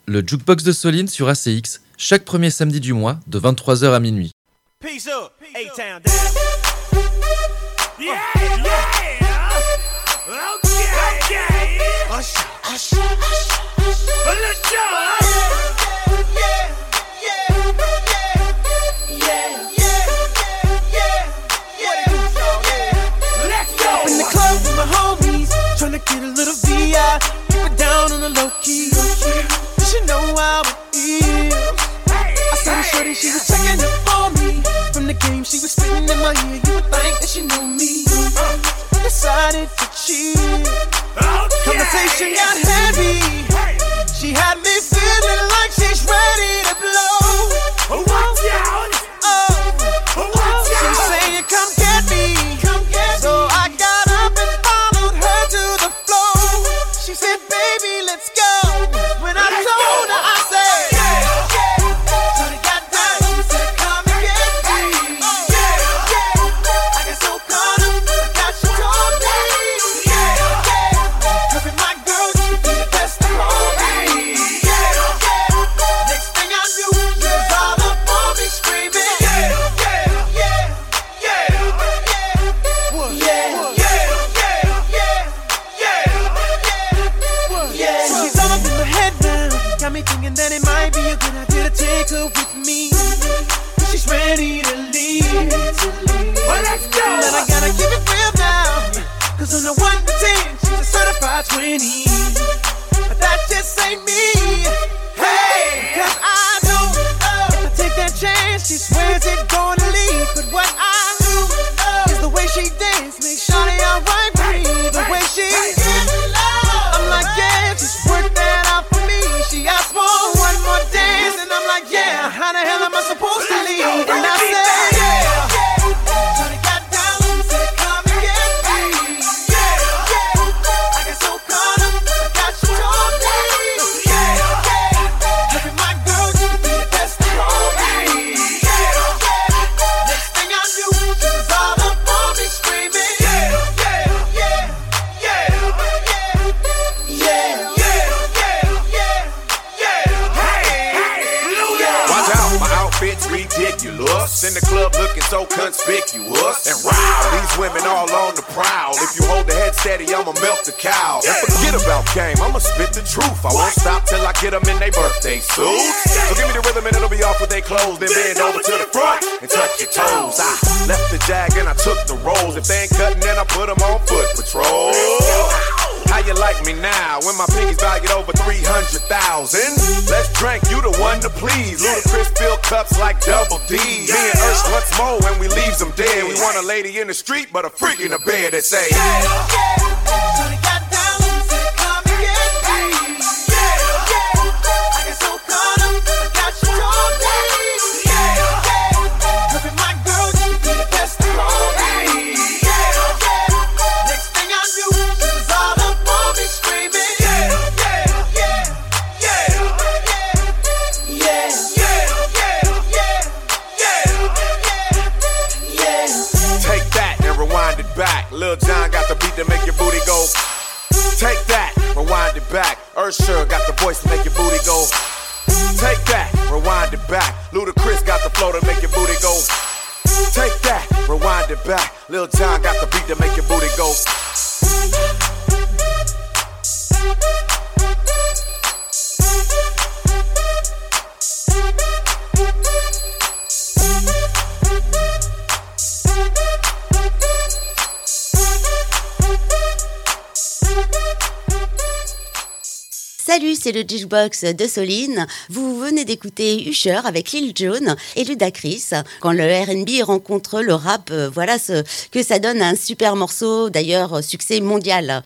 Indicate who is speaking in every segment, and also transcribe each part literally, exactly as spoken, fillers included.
Speaker 1: le Jukebox de Soline sur A C X, chaque premier samedi du mois, de vingt-trois heures à minuit.
Speaker 2: Peace up, A-Town down. Yeah, yeah. Okay, okay. Hush, hush, hush, hush. Let's go. Yeah, yeah, yeah, yeah, yeah, yeah, yeah. Let's go. Up in the club with my homies, tryna get a little V I. Keep it down on the low key. You should know how it is. I saw the shorty, she was checking up on me. From the game, she was spitting in my ear. You would think that she knew me. Decided to cheat. Conversation got heavy. She had me feeling like she's ready to blow. Watch out! Oh, she's saying, "Come get me, come get me." So I got up and followed her to the floor. She said, "Baby, let's go." When I told her, I said, "Yeah, yeah." So they got down and said, "Come and get me." Yeah, yeah. I got so caught up, I got you told me. Yeah, yeah. Cause my girl, you be the best of all me. Yeah, yeah. Next thing I knew, she was all up on me screaming. Yeah, yeah, yeah, yeah, yeah, yeah, yeah, yeah, yeah. So she's all up in my head now, got me thinking that it might be a good idea to take her with me. She's ready to leave. Well, let's go. Then I gotta keep it real now, cause on the one to ten, she's a certified twenty. But that just ain't me. Hey, cause I know if I take that chance, she swears it's gonna leave. But what I do is the way she dance makes shawty alright with me. The way she, I'm like, yeah, just work that out for me. She asked for one more dance, and I'm like, yeah, how the hell am I supposed to leave? And I said, yeah. So they got down and said, "Come and get me." Yeah, yeah. I got so caught up, I got you told me. Yeah, yeah. Look at my girl, you be the best of all me. Yeah, yeah. Next thing I knew, she was all up on me screaming. Yeah, yeah, yeah, yeah, yeah, yeah, yeah, yeah, yeah. Hey, hey,
Speaker 3: Watch out, my outfit's ridiculous. In the club looking so conspicuous. And wow, these women all on the prowl. If you hold the head steady, I'ma melt the cow. And forget about game, I'ma spit the truth. I won't stop till I get them in their birthday suits. So give me the rhythm and it'll be off with their clothes. Then bend over to the front and touch your toes. I left the jag and I took the rolls. If they ain't cutting, then I put them on foot patrol. How you like me now when my pinkies valued over three hundred thousand? Let's drink, you the one to please. Ludacris fill cups like double D. Me and Ursh once more when we leaves them dead. We want a lady in the street, but a freak in the bed that say,
Speaker 2: yeah, yeah. So they got down and said, "Come and get me." Yeah, yeah. I got so caught up, I got you told me. Yeah, yeah. Cause my girl, you be the best of all me. Yeah, yeah. Next thing I knew, she was all up on me screaming. Yeah, yeah, yeah, yeah, yeah, yeah, yeah, yeah, yeah, yeah.
Speaker 3: take that and rewind it back. Lil Jon got the beat to make your booty go. Take that, rewind it back. Usher got the voice to make your booty go. Take that, rewind it back. Ludacris got the flow to make your booty go. Take that, rewind it back. Lil Jon got the beat to make your booty go.
Speaker 4: Salut, c'est le Jukebox de Soline. Vous venez d'écouter Usher avec Lil Jon et Ludacris. Quand le R and B rencontre le rap, voilà ce que ça donne, un super morceau, d'ailleurs succès mondial.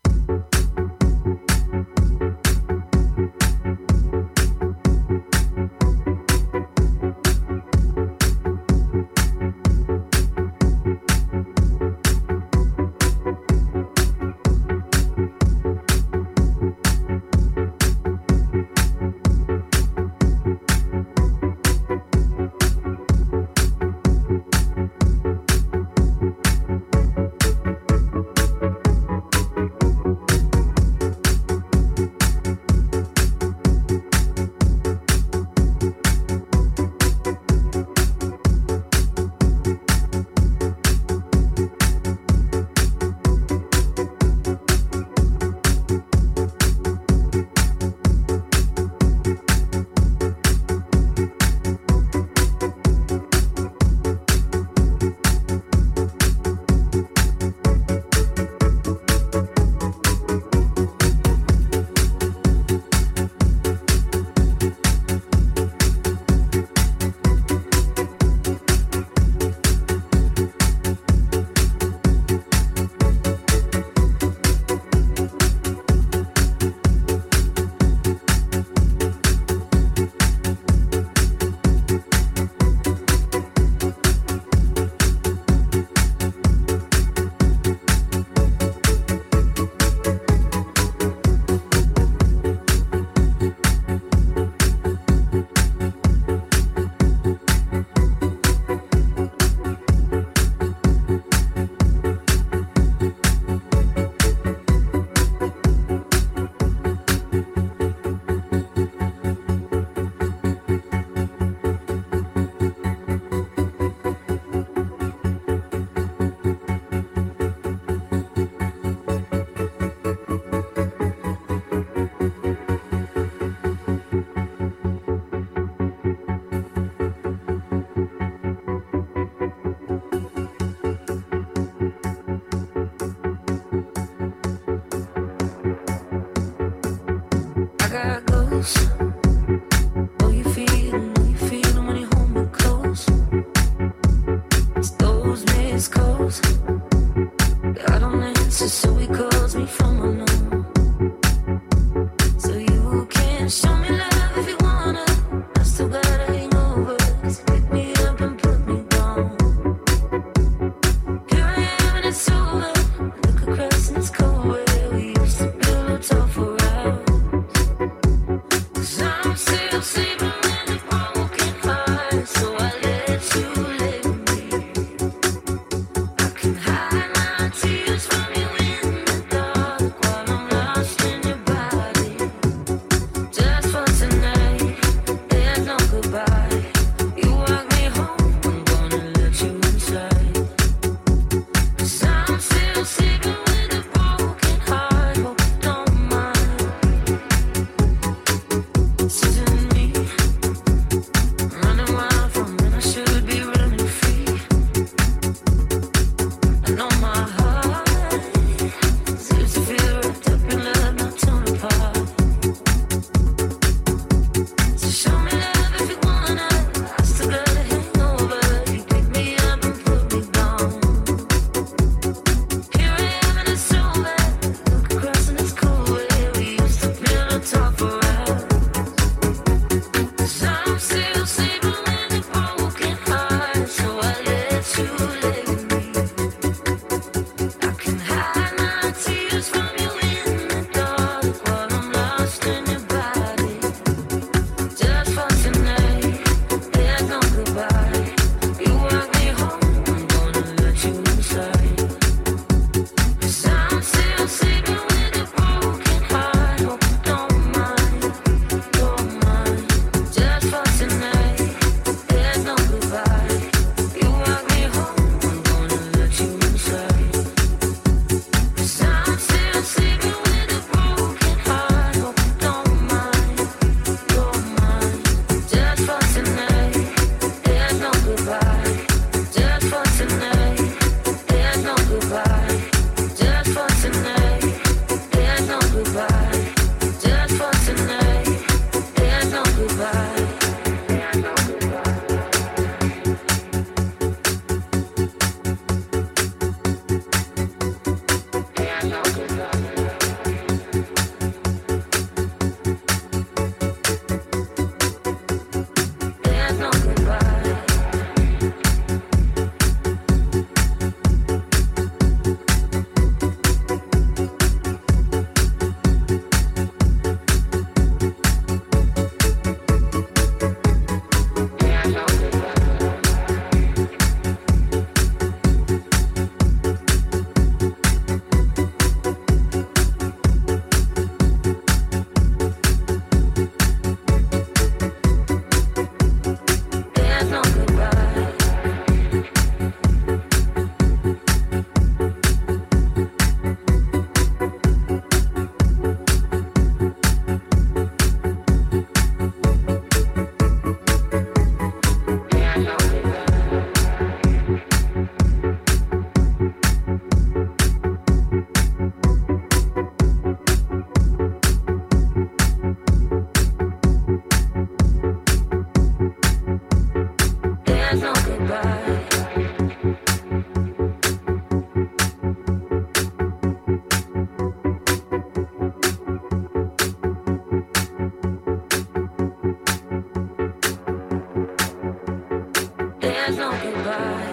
Speaker 5: there's no goodbye.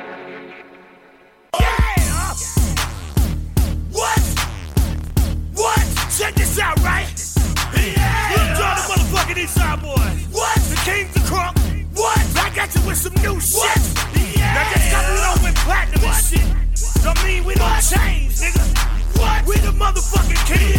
Speaker 2: Yeah! What? What? Check this out, right? Yeah! Look, John, the motherfucking Eastside boy. What? The King's the Crunk. What? I got you with some new shit. What? Yeah! Now just got me low with platinum and shit. I mean, we don't change, nigga. What? We the motherfucking king.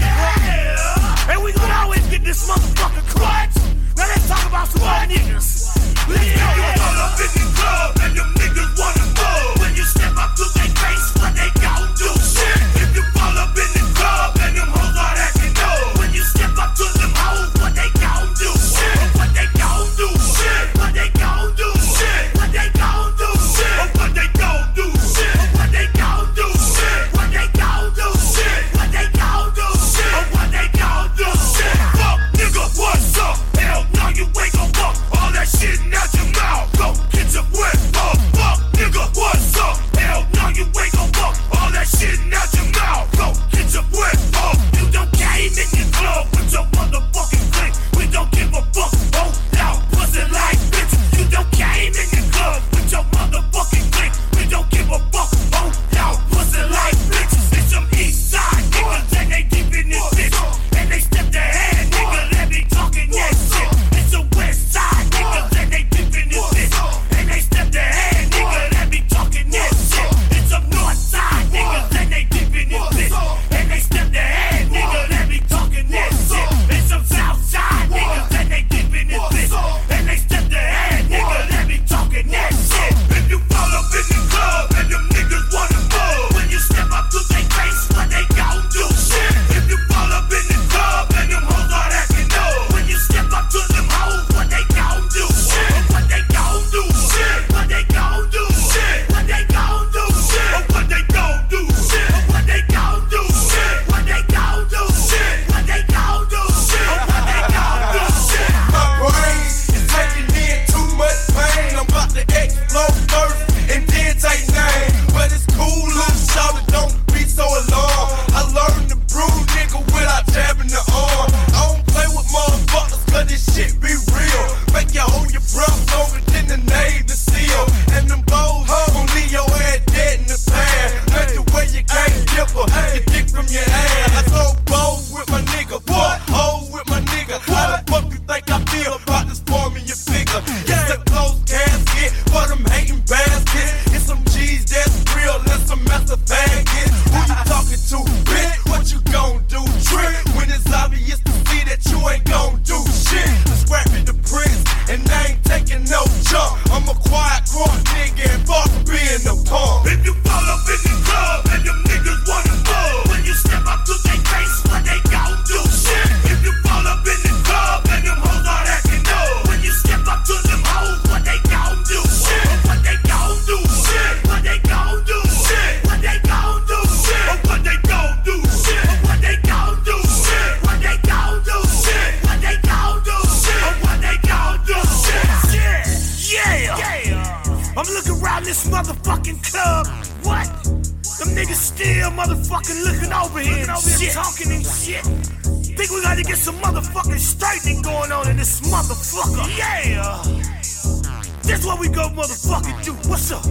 Speaker 2: Yeah! And we gonna always get this motherfucking crutch. Now let's talk about some more niggas. Let's go. You all up in the club and them niggas wanna go. When you step up to their face, what they gon' do? Shit. If you fall up in the club and them hoes are acting no. When you step up to them hoes, what they gon' do? Shit. What they gon' do? Shit. What they gon' do? Shit. What they gon' do? Shit. What they gon' do? Shit. What they gon' do? Shit. What they gon' do? Shit. What they gon' do? Shit. What they gon' do? Shit. Fuck nigga, what's up? Hell no, you ain't gon' fuck all that shit out your mouth. Go get your wet up. Fuck nigga, what's up? Hell no, you ain't gon' fuck all that shit out your mouth. Go get your wet up. You don't came in the club with your motherfucking clique. We don't give a fuck. Oh, now pussy like bitch. You don't came in the club with your motherfucking clique. We don't give a fuck. Oh, now pussy like bitch. It's some east side niggas and they deep in this bitch. And they step their hand, nigga. Let me talking that shit. It's some west side niggas and they deep in this bitch. And they step their hand, nigga. Let me talking that shit. It's some north side niggas and they deep in this bitch. And they step their hand, nigga. Let me talking that shit. It's some south side niggas and they deep in this bitch. And they step their hand, nigga. Let me talking that shit. If you fall up in the club and them niggas wanna move, when you step up to their face, what they gon' do? Shit. If you fall up in the club and them hoes are acting no. When you step up to them hoes, what they gon' do? Shit. What they gon' do? Shit. What they gon' do? Shit. What they gon' do? Shit. What they gon' do? Shit. What they gon' do? Shit. What they gon' do? Shit. What they gon' do? Shit. What they gon' do? Shit.
Speaker 3: My brain is taking in too much pain. I'm about to explode first and then take name. But it's cool, little shout it, don't be so alarmed. I learned to brew, nigga, without jabbing the arm. I don't play with motherfuckers, cause this shit be real. Make you hold your breath longer than the Navy SEAL. And them bows gon' leave your ass dead in the past. That's the way you can't differ, you dick from your ass. I throw bows with my nigga, what? Hoes with my nigga. How the fuck you think I feel about this form in your figure? It's a close casket for them hating baskets. It's some cheese that's real and some master faggots. Who you talking to, bitch? What you gon' do? Trick when it's obvious to see that you ain't gon' do shit. I'm scrapping the prince and I ain't taking no jump. I'm a quiet court nigga and fuck being no punk.
Speaker 2: If you fall up in the club and them niggas wanna move, when you step up to their face, what they gon' do? Shit. If you fall up in the club and them hoes are acting no. When you step up to them hoes, what they gon' do? Shit. What they gon' do? Shit. What they gon' do? Shit. What they gon' do? Shit. What they gon' do? Shit. What they gon' do? Shit. What they gon' do? Shit. What they gon' do? Shit. What they gon' do? Shit. Yeah. Yeah. I'm looking around this motherfucking club. What? Them niggas still motherfucking looking over here and shit. Talking and shit. Think we gotta get some motherfucking straightening going on in this motherfucker. Yeah. This what we go motherfucking do. What's up?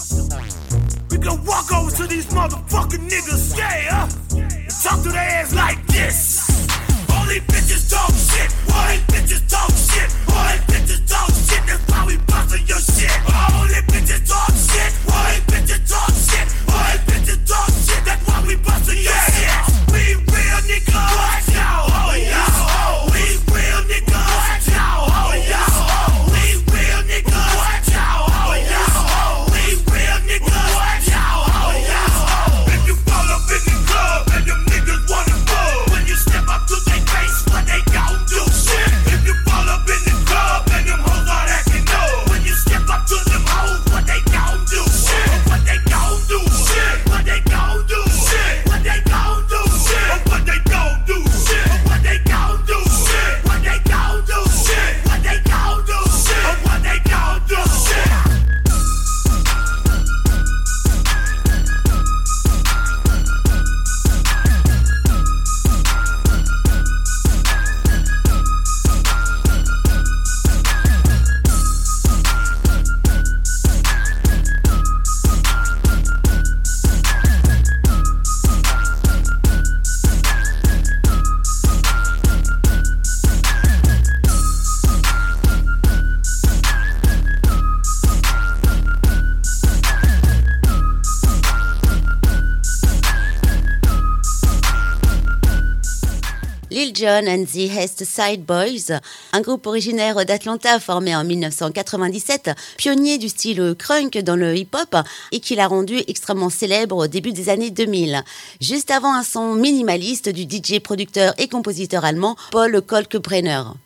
Speaker 2: We gon' walk over to these motherfucking niggas. Yeah. And talk to their ass like this. All these bitches talk shit. All these bitches talk shit. All these bitches talk shit. That's why we bustin' your shit. All these bitches talk shit. All these bitches talk shit. All these bitches talk shit. That's why we bustin' your shit. We real niggas. Watch out. Oh yeah. We real niggas. Watch out. Oh yeah. We real niggas. Watch out. Oh yeah. We real niggas. Watch out. Oh yeah. If you fall up in the club and them niggas wanna move, when you step up to their face, what they gon' do? Shit. If you fall up in
Speaker 4: Lil Jon and the East Side Boys, un groupe originaire d'Atlanta formé en dix-neuf cent quatre-vingt-dix-sept, pionnier du style crunk dans le hip-hop et qui l'a rendu extrêmement célèbre au début des années deux mille. Juste avant un son minimaliste du D J, producteur et compositeur allemand Paul Kalkbrenner.